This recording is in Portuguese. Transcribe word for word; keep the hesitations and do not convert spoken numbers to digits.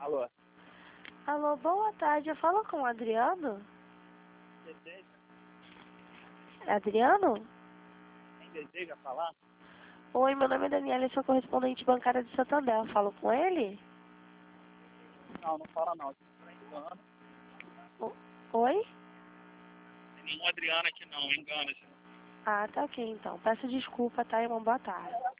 Alô? Alô, boa tarde. Eu falo com o Adriano? Deseja? Adriano? Quem deseja falar? Oi, meu nome é Daniela e sou correspondente bancária de Santander. Eu falo com ele? Não, não fala não. Aqui não é engano. O- Oi? Não tem nenhum Adriano aqui não, engana-se. Ah, tá ok então. Peço desculpa, tá? E uma boa tarde.